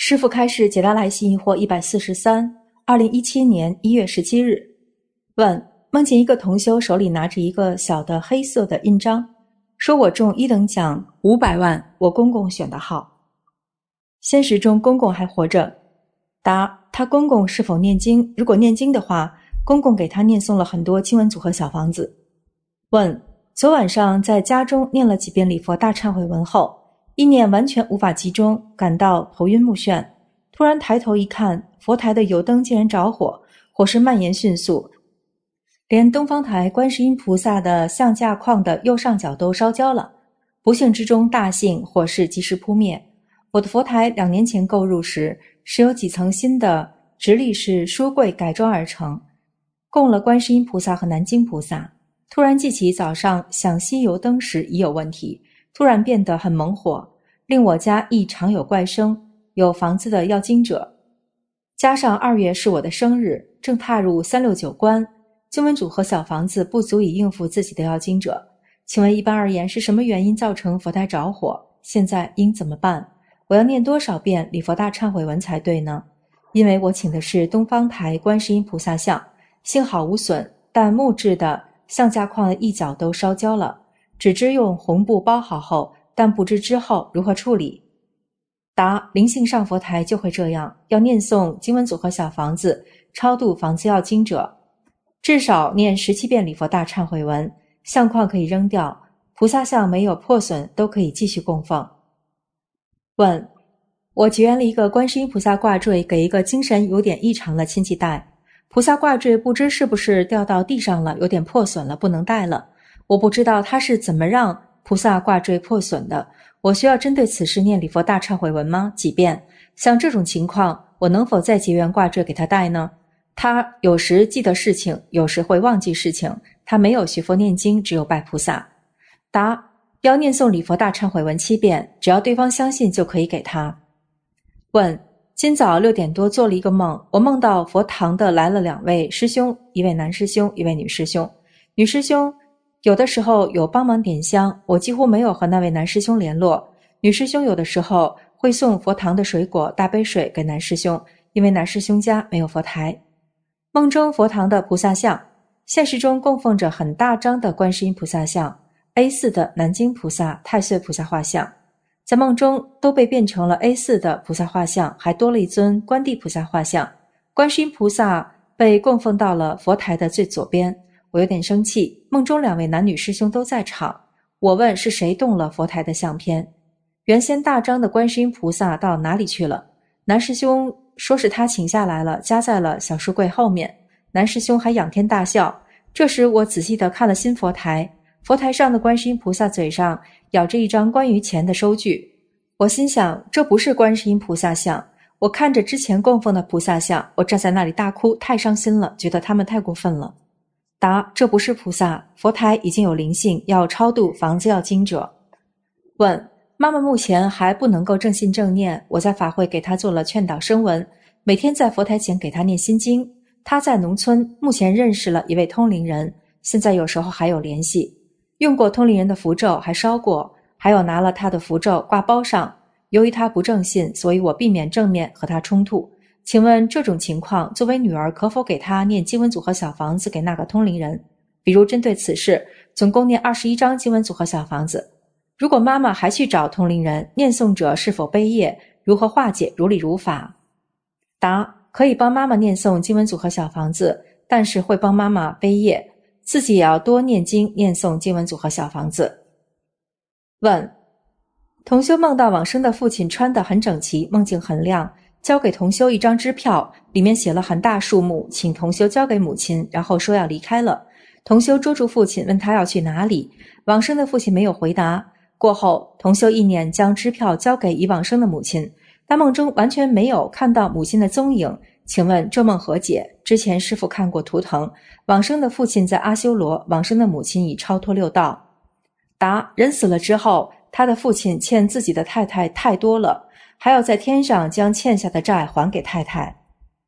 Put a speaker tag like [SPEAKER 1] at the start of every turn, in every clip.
[SPEAKER 1] 师父开示解答来信疑惑143 2017年1月17日。问：梦见一个同修手里拿着一个小的黑色的印章，说我中1等奖500万，我公公选的号。现实中公公还活着。答：他公公是否念经？如果念经的话，公公给他念诵了很多经文组合小房子。问：昨晚上在家中念了几遍礼佛大忏悔文后，意念完全无法集中，感到头晕目眩，突然抬头一看，佛台的油灯竟然着火，火势蔓延迅速，连东方台观世音菩萨的像架框的右上角都烧焦了。不幸之中大幸，火势及时扑灭。我的佛台2年前购入时，是由几层新的直立式书柜改装而成，供了观世音菩萨和南京菩萨。突然记起早上想熄油灯时已有问题，突然变得很猛火，令我家亦常有怪声，有房子的要经者。加上2月是我的生日，正踏入369关，经文组和小房子不足以应付自己的要经者。请问一般而言是什么原因造成佛台着火？现在应怎么办？我要念多少遍礼佛大忏悔文才对呢？因为我请的是东方台观世音菩萨像，幸好无损，但木质的像架框的一角都烧焦了，只知用红布包好后，但不知之后如何处理。答：灵性上佛台就会这样，要念诵经文组合小房子，超度房子要经者，至少念17遍礼佛大忏悔文，相框可以扔掉，菩萨像没有破损都可以继续供奉。问：我结缘了一个观世音菩萨挂坠给一个精神有点异常的亲戚戴，菩萨挂坠不知是不是掉到地上了，有点破损了，不能戴了。我不知道他是怎么让菩萨挂坠破损的，我需要针对此事念礼佛大忏悔文吗？几遍？像这种情况，我能否再结缘挂坠给他戴呢？他有时记得事情，有时会忘记事情，他没有学佛念经，只有拜菩萨。答：要念诵礼佛大忏悔文7遍，只要对方相信就可以给他。问：今早6点多做了一个梦，我梦到佛堂的来了2位师兄，一位男师兄，一位女师兄。女师兄有的时候有帮忙点香，我几乎没有和那位男师兄联络。女师兄有的时候会送佛堂的水果、大杯水给男师兄，因为男师兄家没有佛台。梦中佛堂的菩萨像，现实中供奉着很大张的观世音菩萨像， A4 的南京菩萨、太岁菩萨画像，在梦中都被变成了 A4 的菩萨画像，还多了一尊观地菩萨画像。观世音菩萨被供奉到了佛台的最左边，我有点生气。梦中2位男女师兄都在场，我问是谁动了佛台的相片，原先大张的观世音菩萨到哪里去了？男师兄说是他请下来了，夹在了小书柜后面。男师兄还仰天大笑。这时我仔细地看了新佛台，佛台上的观世音菩萨嘴上咬着一张关于钱的收据。我心想，这不是观世音菩萨像。我看着之前供奉的菩萨像，我站在那里大哭，太伤心了，觉得他们太过分了。答：这不是菩萨，佛台已经有灵性，要超度房子要经者。问：妈妈目前还不能够正信正念，我在法会给她做了劝导声文，每天在佛台前给她念心经。她在农村，目前认识了一位通灵人，现在有时候还有联系，用过通灵人的符咒，还烧过，还有拿了他的符咒挂包上。由于他不正信，所以我避免正面和他冲突。请问这种情况，作为女儿可否给他念经文组合小房子给那个通灵人？比如针对此事，总共念21张经文组合小房子。如果妈妈还去找通灵人，念诵者是否背业？如何化解？如理如法。答：可以帮妈妈念诵经文组合小房子，但是会帮妈妈背业，自己也要多念经念诵经文组合小房子。问：同修梦到往生的父亲穿得很整齐，梦境很亮，交给同修一张支票，里面写了很大数目，请同修交给母亲，然后说要离开了。同修捉住父亲，问他要去哪里，往生的父亲没有回答。过后，同修意念将支票交给已往生的母亲，但梦中完全没有看到母亲的踪影，请问这梦何解？之前师父看过图腾，往生的父亲在阿修罗，往生的母亲已超脱六道。答：人死了之后，他的父亲欠自己的太太太多了，还要在天上将欠下的债还给太太。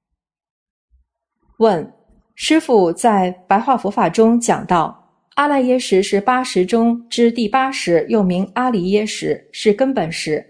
[SPEAKER 1] 问：师父在白话佛法中讲到，阿赖耶识是80中之第8识，又名阿离耶识，是根本识。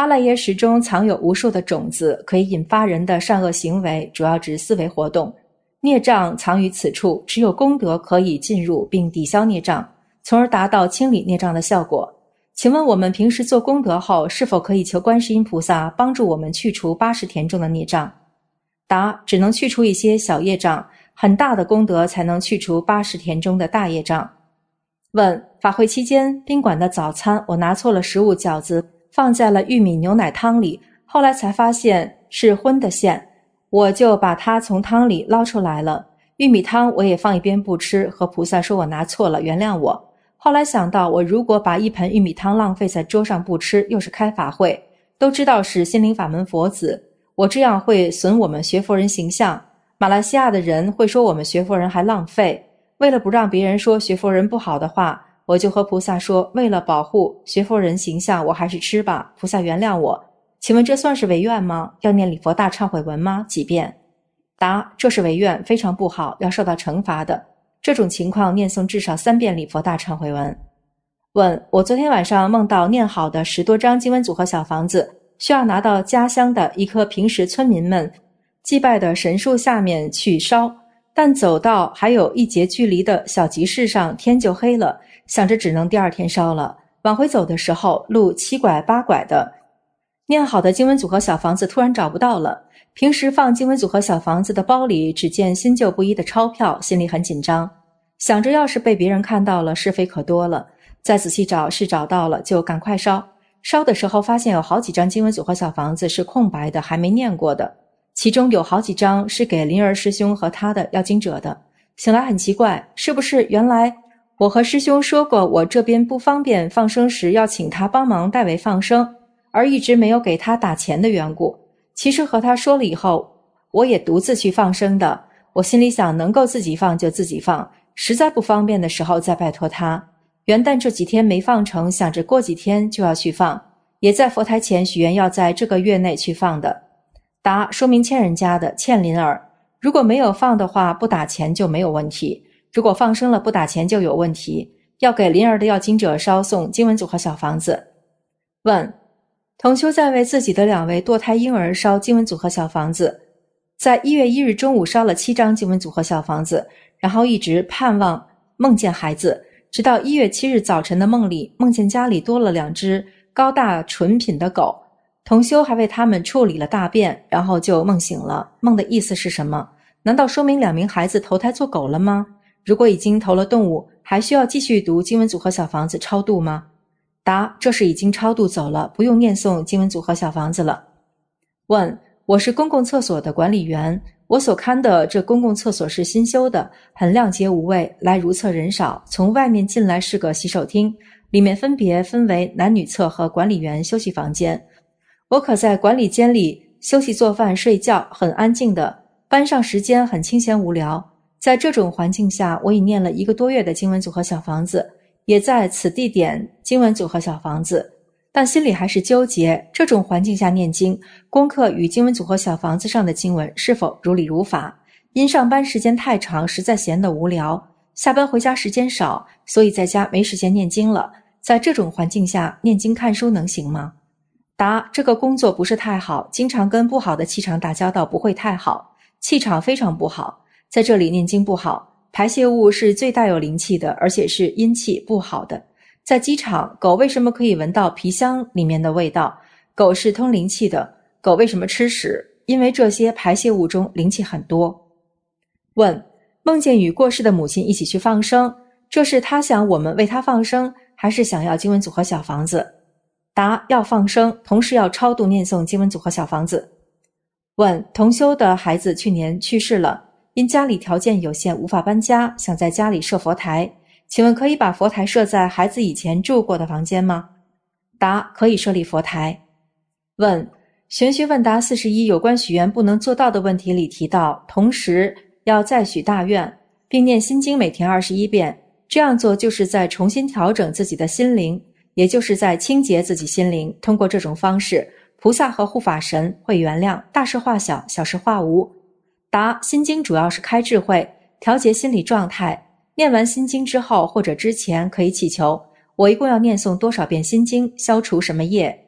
[SPEAKER 1] 阿赖耶识中藏有无数的种子，可以引发人的善恶行为，主要指思维活动。孽障藏于此处，只有功德可以进入并抵消孽障，从而达到清理孽障的效果。请问我们平时做功德后，是否可以求观世音菩萨帮助我们去除80田中的孽障？答：只能去除一些小业障，很大的功德才能去除80田中的大业障。问：法会期间，宾馆的早餐我拿错了食物饺子，放在了玉米牛奶汤里，后来才发现是荤的馅，我就把它从汤里捞出来了。玉米汤我也放一边不吃，和菩萨说我拿错了，原谅我。后来想到，我如果把一盆玉米汤浪费在桌上不吃，又是开法会，都知道是心灵法门佛子，我这样会损我们学佛人形象。马来西亚的人会说我们学佛人还浪费。为了不让别人说学佛人不好的话，我就和菩萨说，为了保护学佛人形象，我还是吃吧，菩萨原谅我。请问这算是违愿吗？要念礼佛大忏悔文吗？几遍？答：这是违愿，非常不好，要受到惩罚的。这种情况念诵至少3遍礼佛大忏悔文。问：我昨天晚上梦到念好的10多张经文组合小房子，需要拿到家乡的一棵平时村民们祭拜的神树下面去烧，但走到还有1节距离的小集市上，天就黑了，想着只能第2天烧了。往回走的时候，路7拐8拐的，念好的经文组合小房子突然找不到了。平时放经文组合小房子的包里只见新旧不一的钞票，心里很紧张，想着要是被别人看到了，是非可多了。再仔细找，是找到了，就赶快烧。烧的时候发现有好几张经文组合小房子是空白的，还没念过的，其中有好几张是给林儿师兄和他的要经者的。醒来很奇怪，是不是原来我和师兄说过我这边不方便放生时要请他帮忙代为放生，而一直没有给他打钱的缘故。其实和他说了以后，我也独自去放生的。我心里想，能够自己放就自己放，实在不方便的时候再拜托他。元旦这几天没放成，想着过几天就要去放，也在佛台前许愿要在这个月内去放的。答：说明欠人家的，欠林儿。如果没有放的话，不打钱就没有问题；如果放生了不打钱就有问题。要给林儿的要经者烧送经文组合小房子。问：同修在为自己的2位堕胎婴儿烧经文组合小房子，在1月1日中午烧了7张经文组合小房子，然后一直盼望梦见孩子，直到1月7日早晨的梦里，梦见家里多了2只高大纯品的狗，同修还为他们处理了大便，然后就梦醒了。梦的意思是什么？难道说明2名孩子投胎做狗了吗？如果已经投了动物，还需要继续读经文组合小房子超度吗？答：这是已经超度走了，不用念诵经文组合小房子了。问：我是公共厕所的管理员，我所看的这公共厕所是新修的，很亮洁无味，来如厕人少，从外面进来是个洗手厅，里面分别分为男女厕和管理员休息房间。我可在管理间里休息做饭睡觉，很安静的，班上时间很清闲无聊。在这种环境下，我已念了1个多月的经文组合小房子，也在此地点经文组合小房子，但心里还是纠结，这种环境下念经，功课与经文组合小房子上的经文是否如理如法？因上班时间太长，实在闲得无聊，下班回家时间少，所以在家没时间念经了。在这种环境下念经看书能行吗？答：这个工作不是太好，经常跟不好的气场打交道，不会太好，气场非常不好，在这里念经不好。排泄物是最带有灵气的，而且是阴气不好的。在机场，狗为什么可以闻到皮箱里面的味道？狗是通灵气的。狗为什么吃屎？因为这些排泄物中灵气很多。问：梦见与过世的母亲一起去放生，这是他想我们为他放生，还是想要经文组合小房子？答：要放生，同时要超度念诵经文组合小房子。问：同修的孩子去年去世了，因家里条件有限无法搬家，想在家里设佛台，请问可以把佛台设在孩子以前住过的房间吗？答：可以设立佛台。问：玄学问答41有关许愿不能做到的问题里提到，同时要再许大愿，并念心经每天21遍，这样做就是在重新调整自己的心灵，也就是在清洁自己心灵。通过这种方式，菩萨和护法神会原谅，大事化小，小事化无。答：心经主要是开智慧，调节心理状态。念完心经之后或者之前可以祈求，我一共要念诵多少遍心经，消除什么业。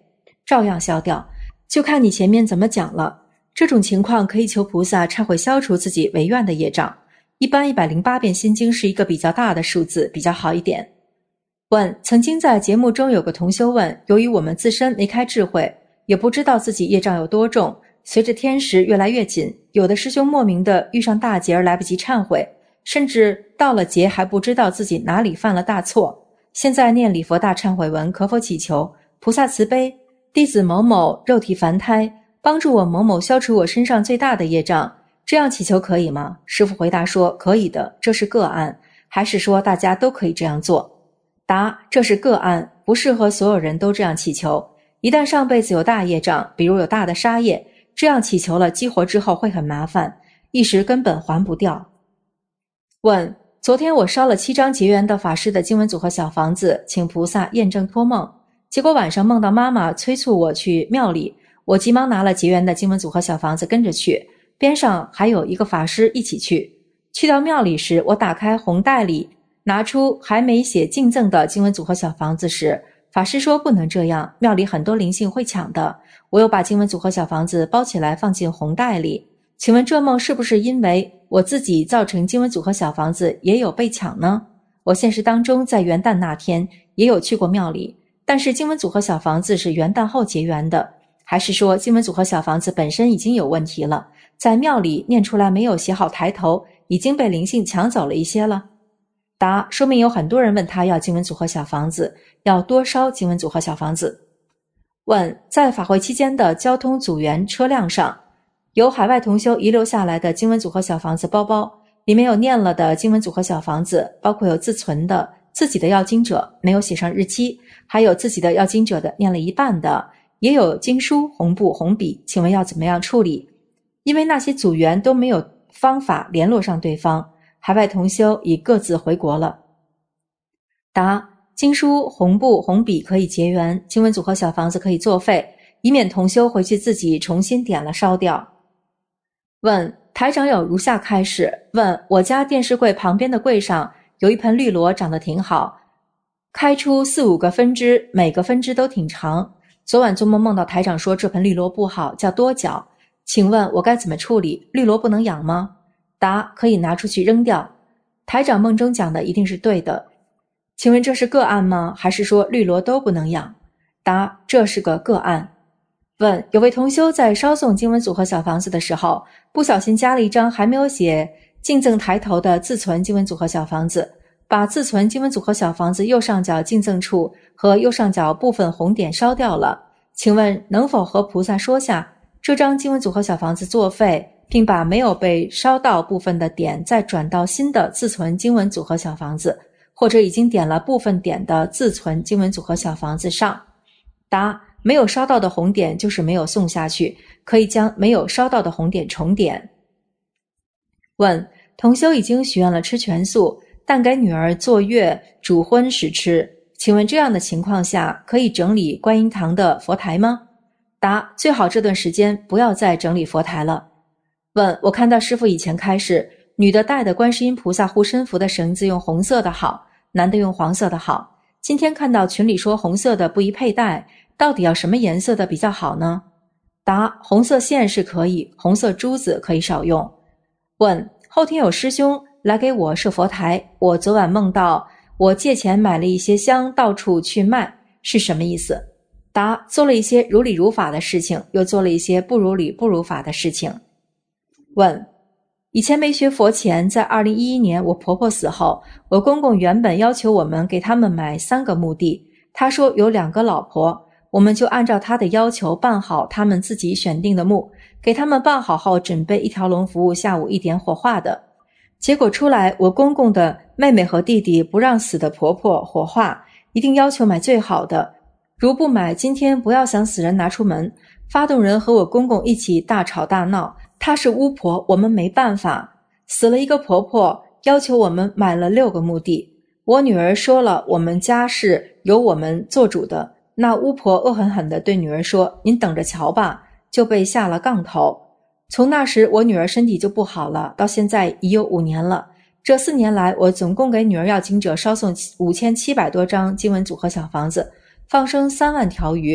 [SPEAKER 1] 照样消掉，就看你前面怎么讲了。这种情况可以求菩萨忏悔消除自己违愿的业障。一般108遍心经是一个比较大的数字，比较好一点。问：曾经在节目中有个同修问，由于我们自身没开智慧，也不知道自己业障有多重，随着天时越来越紧，有的师兄莫名的遇上大劫而来不及忏悔，甚至到了劫还不知道自己哪里犯了大错，现在念礼佛大忏悔文，可否祈求菩萨慈悲，弟子某某肉体凡胎，帮助我某某消除我身上最大的业障，这样祈求可以吗？师父回答说可以的，这是个案，还是说大家都可以这样做？答：这是个案，不适合所有人都这样祈求。一旦上辈子有大业障，比如有大的杀业，这样祈求了激活之后会很麻烦，一时根本还不掉。问：昨天我烧了7张结缘的法师的经文组合小房子，请菩萨验证托梦，结果晚上梦到妈妈催促我去庙里，我急忙拿了结缘的经文组合小房子跟着去，边上还有一个法师一起去。去到庙里时，我打开红袋里拿出还没写敬赠的经文组合小房子时，法师说不能这样，庙里很多灵性会抢的。我又把经文组合小房子包起来放进红袋里，请问这梦是不是因为我自己造成经文组合小房子也有被抢呢？我现实当中在元旦那天也有去过庙里，但是经文组合小房子是元旦后结缘的，还是说经文组合小房子本身已经有问题了，在庙里念出来没有写好抬头，已经被灵性抢走了一些了？答：说明有很多人问他要经文组合小房子，要多烧经文组合小房子。问：在法会期间的交通组员车辆上，由海外同修遗留下来的经文组合小房子包包，里面有念了的经文组合小房子，包括有自存的自己的要经者没有写上日期，还有自己的要经者的念了一半的，也有经书、红布、红笔，请问要怎么样处理？因为那些组员都没有方法联络上对方，海外同修已各自回国了。答：经书、红布、红笔可以结缘，经文组合小房子可以作废，以免同修回去自己重新点了烧掉。问：台长有如下开示。问：我家电视柜旁边的柜上有一盆绿萝，长得挺好，开出4、5个分支，每个分支都挺长。昨晚做梦梦到台长说这盆绿萝不好，叫多角，请问我该怎么处理？绿萝不能养吗？答：可以拿出去扔掉。台长梦中讲的一定是对的，请问这是个案吗？还是说绿萝都不能养？答：这是个个案。问：有位同修在烧送经文组合小房子的时候，不小心加了一张还没有写敬赠抬头的自存经文组合小房子，把自存经文组合小房子右上角敬赠处和右上角部分红点烧掉了，请问能否和菩萨说下这张经文组合小房子作废，并把没有被烧到部分的点再转到新的自存经文组合小房子，或者已经点了部分点的自存经文组合小房子上？答：没有烧到的红点就是没有送下去，可以将没有烧到的红点重点。问：同修已经许愿了吃全素，但给女儿坐月煮荤时吃，请问这样的情况下可以整理观音堂的佛台吗？答：最好这段时间不要再整理佛台了。问：我看到师父以前开示，女的戴的观世音菩萨护身符的绳子用红色的好，男的用黄色的好，今天看到群里说红色的不宜佩戴，到底要什么颜色的比较好呢？答：红色线是可以，红色珠子可以少用。问：后天有师兄来给我设佛台，我昨晚梦到我借钱买了一些香到处去卖，是什么意思？答：做了一些如理如法的事情，又做了一些不如理不如法的事情。问：以前没学佛前，在2011年我婆婆死后，我公公原本要求我们给他们买3个墓地，他说有2个老婆，我们就按照他的要求办好他们自己选定的墓，给他们办好后准备1条龙服务下午1点火化的。结果出来，我公公的妹妹和弟弟不让死的婆婆火化，一定要求买最好的，如不买今天不要想死人拿出门。发动人和我公公一起大吵大闹，她是巫婆，我们没办法，死了一个婆婆，要求我们买了6个墓地。我女儿说了，我们家是由我们做主的，那巫婆恶狠狠地对女儿说，您等着瞧吧，就被下了杠头。从那时我女儿身体就不好了，到现在已有5年了。这4年来，我总共给女儿要经者烧送5700多张经文组合小房子，放生3万条鱼。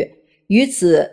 [SPEAKER 1] 鱼子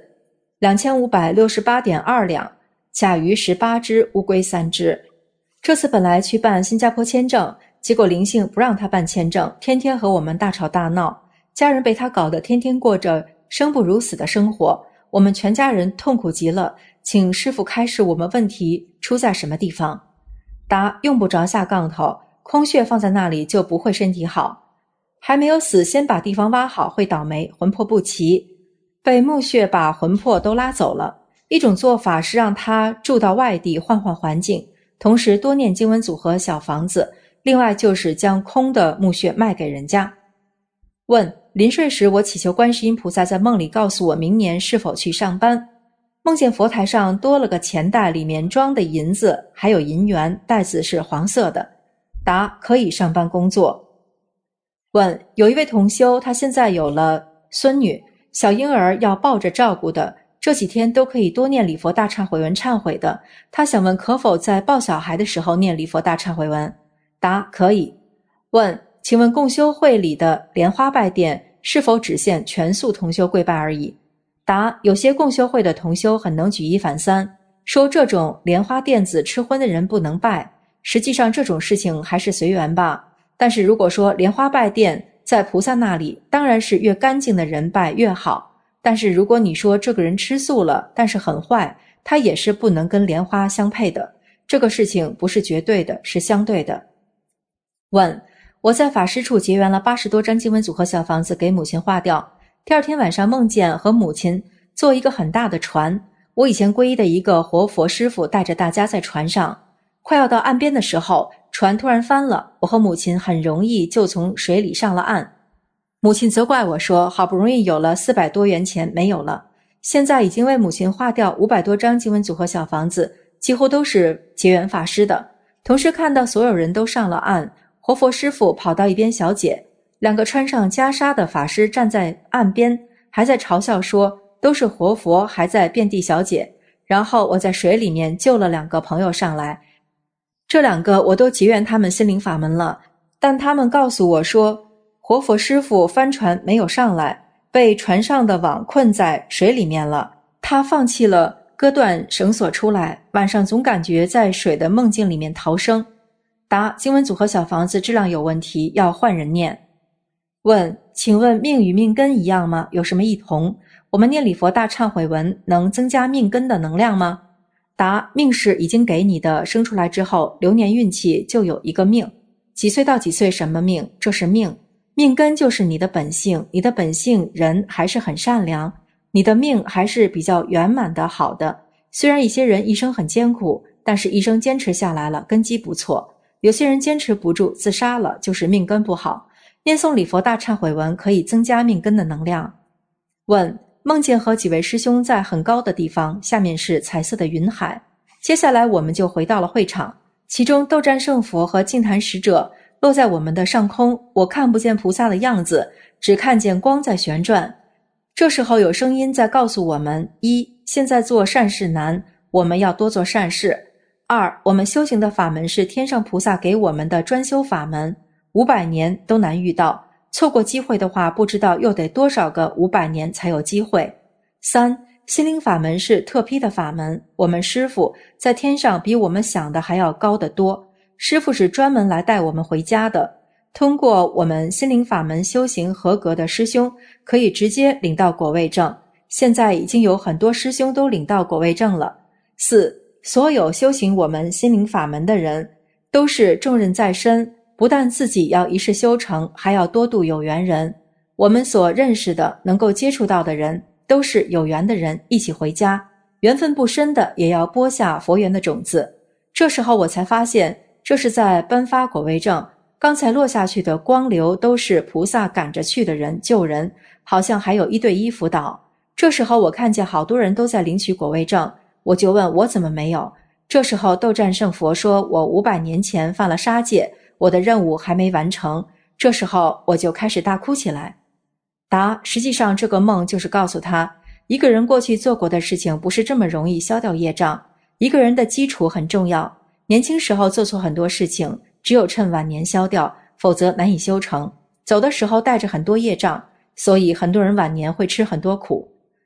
[SPEAKER 1] 2568.2两，甲鱼18只，乌龟3只。这次本来去办新加坡签证，结果灵性不让他办签证，天天和我们大吵大闹，家人被他搞得天天过着生不如死的生活，我们全家人痛苦极了，请师父开示我们问题出在什么地方。答：用不着下杠头，空穴放在那里就不会身体好，还没有死先把地方挖好会倒霉，魂魄不齐，被墓穴把魂魄都拉走了。一种做法是让他住到外地换换环境，同时多念经文组合小房子，另外就是将空的墓穴卖给人家。问：临睡时我祈求观世音菩萨在梦里告诉我明年是否去上班，梦见佛台上多了个钱袋，里面装的银子还有银元，袋子是黄色的。答：可以上班工作。问：有一位同修，他现在有了孙女，小婴儿要抱着照顾的，这几天都可以多念礼佛大忏悔文忏悔的，他想问可否在抱小孩的时候念礼佛大忏悔文。答：可以。问：请问共修会里的莲花拜殿是否只限全素同修跪拜而已？答：有些共修会的同修很能举一反三，说这种莲花垫子吃荤的人不能拜，实际上这种事情还是随缘吧。但是如果说莲花拜殿在菩萨那里，当然是越干净的人拜越好，但是如果你说这个人吃素了，但是很坏，他也是不能跟莲花相配的，这个事情不是绝对的，是相对的。问：我在法师处结缘了80多张经文组合小房子给母亲化掉，第二天晚上梦见和母亲坐一个很大的船，我以前皈依的一个活佛师父带着大家在船上，快要到岸边的时候，船突然翻了，我和母亲很容易就从水里上了岸。母亲责怪我说，好不容易有了400多元钱没有了，现在已经为母亲化掉500多张经文组合小房子，几乎都是结缘法师的。同时看到所有人都上了岸，活佛师父跑到一边小解，2个穿上袈裟的法师站在岸边，还在嘲笑说都是活佛还在遍地小解。然后我在水里面救了2个朋友上来，这2个我都结缘他们心灵法门了，但他们告诉我说活佛师父帆船没有上来，被船上的网困在水里面了，他放弃了割断绳索出来，晚上总感觉在水的梦境里面逃生。答：经文组合小房子质量有问题，要换人念。问：请问命与命根一样吗？有什么异同？我们念礼佛大忏悔文能增加命根的能量吗？答：命是已经给你的，生出来之后流年运气就有一个命，几岁到几岁什么命，这是命。命根就是你的本性，你的本性人还是很善良，你的命还是比较圆满的好的。虽然一些人一生很艰苦，但是一生坚持下来了，根基不错。有些人坚持不住自杀了，就是命根不好。念诵礼佛大忏悔文可以增加命根的能量。问：梦见和几位师兄在很高的地方，下面是彩色的云海，接下来我们就回到了会场，其中斗战胜佛和净坛使者落在我们的上空，我看不见菩萨的样子，只看见光在旋转。这时候有声音在告诉我们：一，现在做善事难，我们要多做善事；二，我们修行的法门是天上菩萨给我们的专修法门，500年都难遇到，错过机会的话，不知道又得多少个500年才有机会。三，心灵法门是特批的法门，我们师父在天上比我们想的还要高得多，师父是专门来带我们回家的。通过我们心灵法门修行合格的师兄，可以直接领到果位证，现在已经有很多师兄都领到果位证了。四，所有修行我们心灵法门的人，都是重任在身，不但自己要一世修成，还要多度有缘人。我们所认识的能够接触到的人，都是有缘的人，一起回家，缘分不深的也要播下佛缘的种子。这时候我才发现，这是在颁发果位证，刚才落下去的光流都是菩萨赶着去的人救人，好像还有1对1辅导。这时候我看见好多人都在领取果位证，我就问我怎么没有。这时候斗战胜佛说，我500年前犯了杀戒，我的任务还没完成。这时候我就开始大哭起来。答：实际上这个梦就是告诉他，一个人过去做过的事情不是这么容易消掉业障，一个人的基础很重要，年轻时候做错很多事情，只有趁晚年消掉，否则难以修成。走的时候带着很多业障，所以很多人晚年会吃很多苦。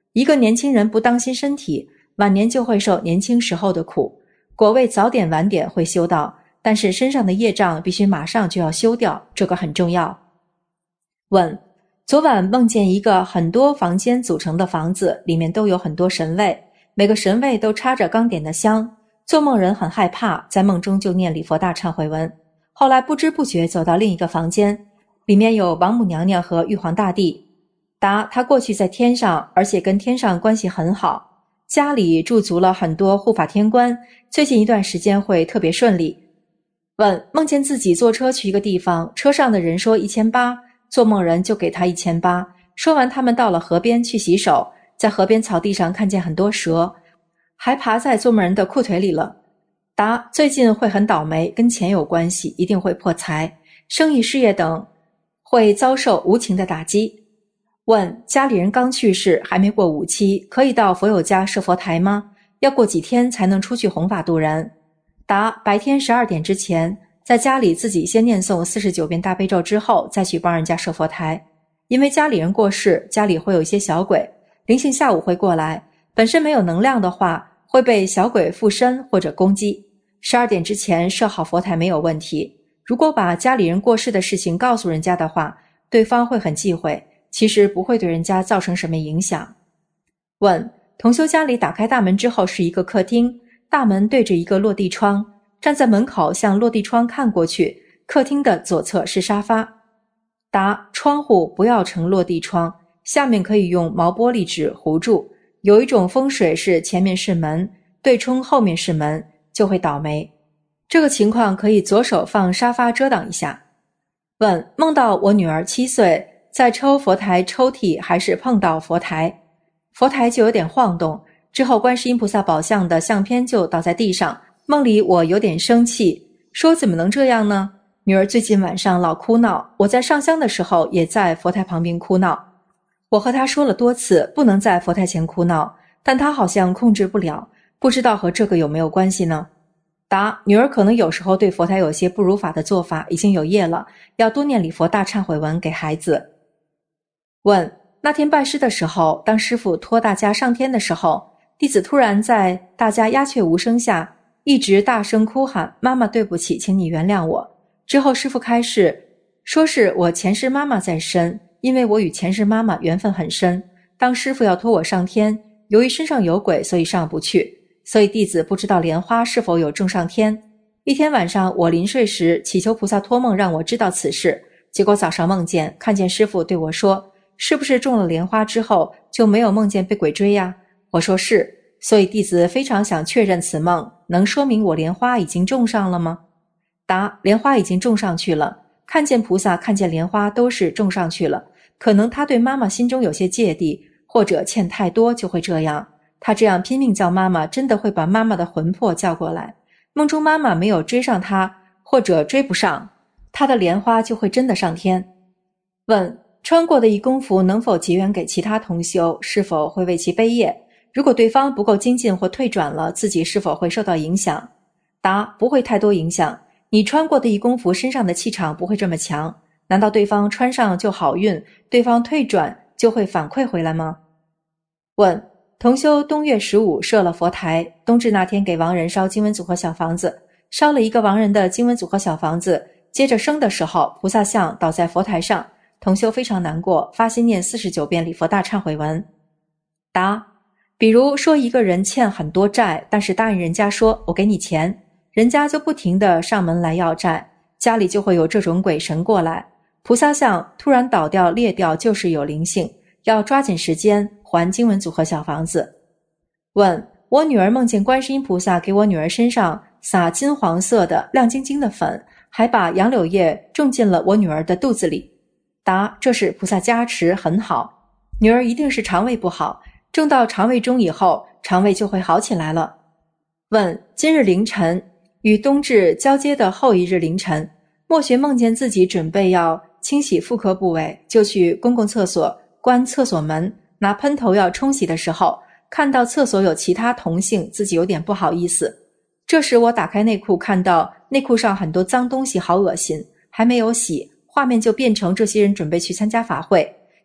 [SPEAKER 1] 一个年轻人不当心身体，晚年就会受年轻时候的苦。果位早点晚点会修到，但是身上的业障必须马上就要修掉，这个很重要。问：昨晚梦见一个很多房间组成的房子，里面都有很多神位，每个神位都插着刚点的香。做梦人很害怕，在梦中就念礼佛大忏悔文。后来不知不觉走到另一个房间，里面有王母娘娘和玉皇大帝。答：他过去在天上，而且跟天上关系很好，家里驻足了很多护法天官，最近一段时间会特别顺利。问：梦见自己坐车去一个地方，车上的人说1800，做梦人就给他1800。说完他们到了河边去洗手，在河边草地上看见很多蛇，还爬在做梦人的裤腿里了。答：最近会很倒霉，跟钱有关系，一定会破财，生意事业等会遭受无情的打击。问：家里人刚去世，还没过5期，可以到佛友家设佛台吗？要过几天才能出去弘法度人？答：白天12点之前，在家里自己先念诵49遍大悲咒之后，再去帮人家设佛台。因为家里人过世，家里会有一些小鬼，灵性下午会过来，本身没有能量的话，会被小鬼附身或者攻击。12点之前设好佛台没有问题。如果把家里人过世的事情告诉人家的话，对方会很忌讳，其实不会对人家造成什么影响。问：同修家里打开大门之后是一个客厅，大门对着一个落地窗，站在门口向落地窗看过去，客厅的左侧是沙发。答：窗户不要成落地窗，下面可以用毛玻璃纸糊住。有一种风水是前面是门，对冲后面是门，就会倒霉。这个情况可以左手放沙发遮挡一下。问：梦到我女儿7岁，在抽佛台抽屉还是碰到佛台，佛台就有点晃动，之后观世音菩萨宝像的相片就倒在地上。梦里我有点生气，说怎么能这样呢？女儿最近晚上老哭闹，我在上香的时候也在佛台旁边哭闹。我和她说了多次不能在佛台前哭闹，但她好像控制不了，不知道和这个有没有关系呢？答：女儿可能有时候对佛台有些不如法的做法，已经有业了，要多念礼佛大忏悔文给孩子。问：那天拜师的时候，当师父托大家上天的时候，弟子突然在大家鸦雀无声下一直大声哭喊：妈妈对不起，请你原谅我。之后师父开示说是我前世妈妈在身，因为我与前世妈妈缘分很深，当师父要托我上天，由于身上有鬼，所以上不去，所以弟子不知道莲花是否有种上天。一天晚上我临睡时祈求菩萨托梦让我知道此事，结果早上梦见看见师父对我说，是不是种了莲花之后就没有梦见被鬼追呀？我说是，所以弟子非常想确认此梦能说明我莲花已经种上了吗？答：莲花已经种上去了，看见菩萨看见莲花都是种上去了，可能他对妈妈心中有些芥蒂，或者欠太多就会这样。他这样拼命叫妈妈，真的会把妈妈的魂魄叫过来，梦中妈妈没有追上他，或者追不上，他的莲花就会真的上天。问：穿过的义工服能否结缘给其他同修，是否会为其背业？如果对方不够精进或退转了，自己是否会受到影响？答：不会太多影响，你穿过的义工服身上的气场不会这么强，难道对方穿上就好运，对方退转就会反馈回来吗？问：同修冬月15设了佛台，冬至那天给亡人烧经文组合小房子，烧了一个亡人的经文组合小房子，接着生的时候菩萨像倒在佛台上，同修非常难过，发心念49遍礼佛大忏悔文。答：比如说一个人欠很多债，但是答应人家说我给你钱，人家就不停地上门来要债，家里就会有这种鬼神过来，菩萨像突然倒掉裂掉就是有灵性，要抓紧时间还经文组合小房子。问：我女儿梦见观世音菩萨给我女儿身上撒金黄色的亮晶晶的粉，还把杨柳叶种进了我女儿的肚子里。答：这是菩萨加持很好，女儿一定是肠胃不好，种到肠胃中以后，肠胃就会好起来了。问：今日凌晨与冬至交接的后一日凌晨，默学梦见自己准备要清洗妇科部位，就去公共厕所关厕所门，拿喷头要冲洗的时候，看到厕所有其他同性，自己有点不好意思。这时我打开内裤，看到内裤上很多脏东西，好恶心，还没有洗，画面就变成这些人准备去参加法会，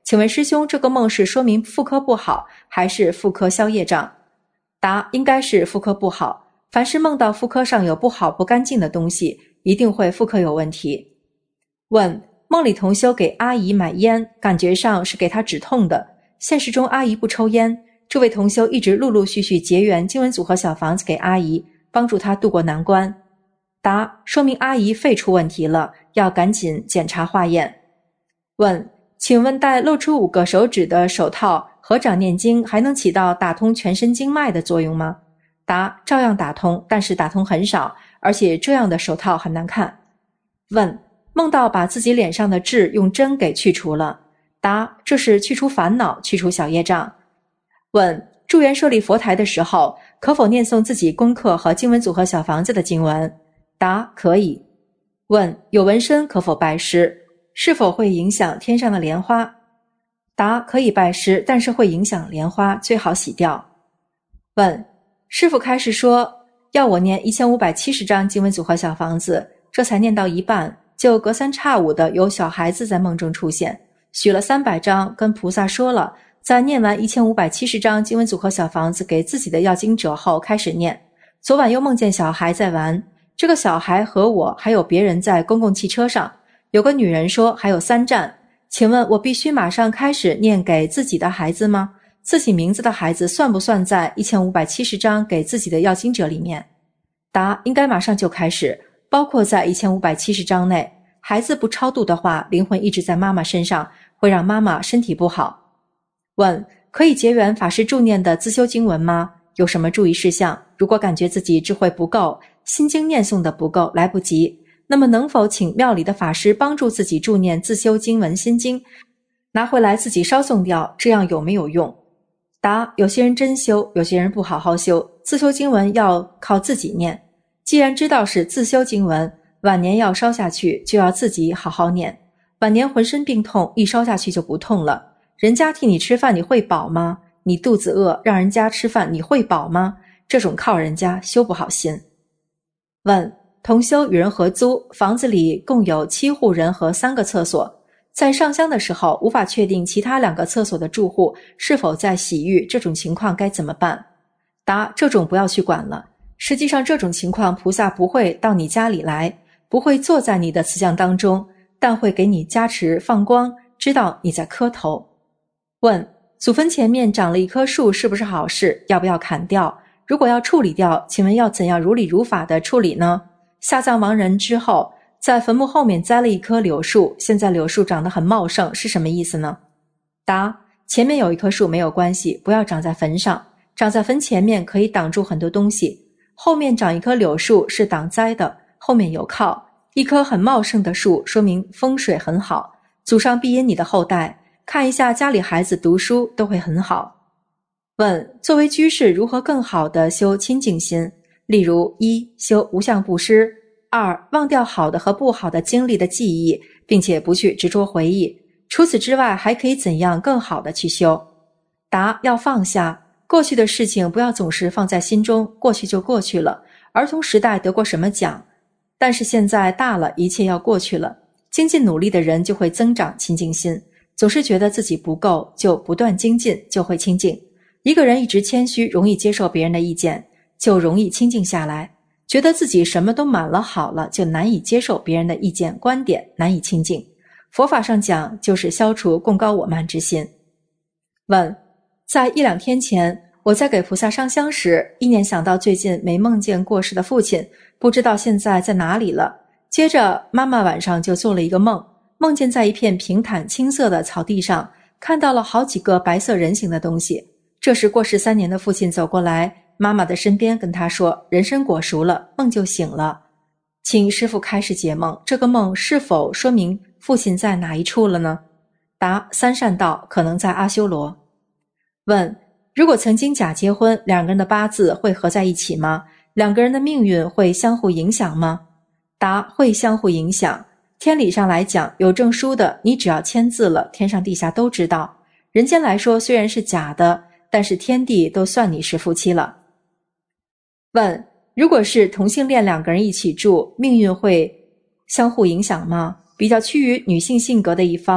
[SPEAKER 1] 请问师兄，这个梦是说明妇科不好，还是妇科消业障？答：应该是妇科不好。凡是梦到妇科上有不好不干净的东西，一定会妇科有问题。问：梦里同修给阿姨买烟，感觉上是给她止痛的，现实中阿姨不抽烟，这位同修一直陆陆续续结缘经文组合小房子给阿姨，帮助她渡过难关。答：说明阿姨肺出问题了，要赶紧检查化验。问：请问戴露出5个手指的手套合掌念经还能起到打通全身经脉的作用吗？答：照样打通，但是打通很少，而且这样的手套很难看。问：梦到把自己脸上的痣用针给去除了。答：这是去除烦恼，去除小业障。问：助缘设立佛台的时候，可否念诵自己功课和经文组合小房子的经文？答：可以。问：有纹身可否拜师？是否会影响天上的莲花？答：可以拜师，但是会影响莲花，最好洗掉。问：师父开示说要我念1570张经文组合小房子，这才念到一半，就隔三差五的有小孩子在梦中出现，许了300张，跟菩萨说了，在念完1570张经文组合小房子给自己的要经者后开始念。昨晚又梦见小孩在玩，这个小孩和我还有别人在公共汽车上，有个女人说还有3站，请问我必须马上开始念给自己的孩子吗？自己名字的孩子算不算在1570张给自己的要经者里面？答：应该马上就开始，包括在1570张内。孩子不超度的话，灵魂一直在妈妈身上，会让妈妈身体不好。问：可以结缘法师助念的自修经文吗？有什么注意事项？如果感觉自己智慧不够，心经念诵的不够，来不及，那么能否请庙里的法师帮助自己助念自修经文心经，拿回来自己烧诵掉，这样有没有用？答：有些人真修，有些人不好好修，自修经文要靠自己念。既然知道是自修经文，晚年要烧下去，就要自己好好念。晚年浑身病痛，一烧下去就不痛了。人家替你吃饭，你会饱吗？你肚子饿，让人家吃饭，你会饱吗？这种靠人家，修不好心。问：同修与人合租，房子里共有7户人和3个厕所，在上香的时候无法确定其他2个厕所的住户是否在洗浴，这种情况该怎么办？答：这种不要去管了。实际上这种情况菩萨不会到你家里来，不会坐在你的瓷像当中，但会给你加持放光，知道你在磕头。问：祖坟前面长了一棵树是不是好事？要不要砍掉？如果要处理掉，请问要怎样如理如法的处理呢？下葬亡人之后，在坟墓后面栽了一棵柳树，现在柳树长得很茂盛，是什么意思呢？答：前面有一棵树没有关系，不要长在坟上，长在坟前面可以挡住很多东西，后面长一棵柳树是挡灾的，后面有靠，一棵很茂盛的树说明风水很好，祖上庇荫你的后代，看一下家里孩子读书都会很好。问：作为居士如何更好地修清净心？例如：1. 修无相布施； 2. 忘掉好的和不好的经历的记忆，并且不去执着回忆。除此之外，还可以怎样更好地去修？答：要放下，过去的事情不要总是放在心中，过去就过去了。儿童时代得过什么奖？但是现在大了，一切要过去了。精进努力的人就会增长清净心，总是觉得自己不够，就不断精进，就会清净。一个人一直谦虚，容易接受别人的意见，就容易清净下来。觉得自己什么都满了好了，就难以接受别人的意见观点，难以清净。佛法上讲，就是消除贡高我慢之心。问：在1-2天前，我在给菩萨上香时，意念想到最近没梦见过世的父亲，不知道现在在哪里了。接着妈妈晚上就做了一个梦，梦见在一片平坦青色的草地上，看到了好几个白色人形的东西。这时过世3年的父亲走过来，妈妈的身边跟他说，人参果熟了，梦就醒了。请师父开始解梦，这个梦是否说明父亲在哪一处了呢？答：三善道，可能在阿修罗。问：如果曾经假结婚，2个人的八字会合在一起吗？2个人的命运会相互影响吗？答：会相互影响。天理上来讲，有证书的，你只要签字了，天上地下都知道。人间来说虽然是假的，但是天地都算你是夫妻了。问：如果是同性恋2个人一起住，命运会相互影响吗？比较趋于女性性格的一方，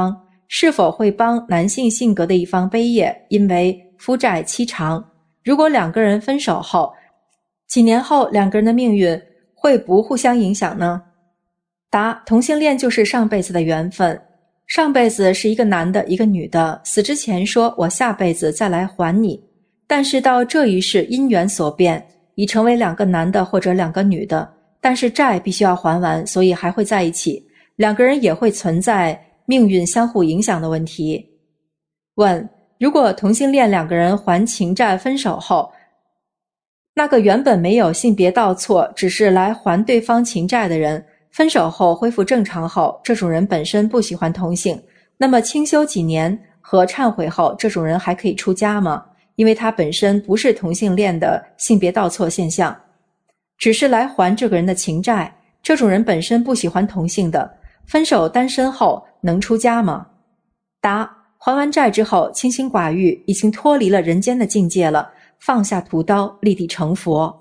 [SPEAKER 1] 是否会帮男性性格的一方背业，因为夫债妻偿。如果两个人分手后，几年后两个人的命运会不互相影响呢？答：同性恋就是上辈子的缘分。上辈子是一个男的一个女的，死之前说我下辈子再来还你，但是到这一世因缘所变，已成为两个男的或者两个女的，但是债必须要还完，所以还会在一起，两个人也会存在命运相互影响的问题。问：如果同性恋两个人还情债分手后，那个原本没有性别倒错，只是来还对方情债的人，分手后恢复正常后，这种人本身不喜欢同性，那么清修几年和忏悔后，这种人还可以出家吗？因为他本身不是同性恋的性别倒错现象，只是来还这个人的情债，这种人本身不喜欢同性的，分手单身后能出家吗？答：还完债之后清心寡欲，已经脱离了人间的境界了，放下屠刀，立地成佛。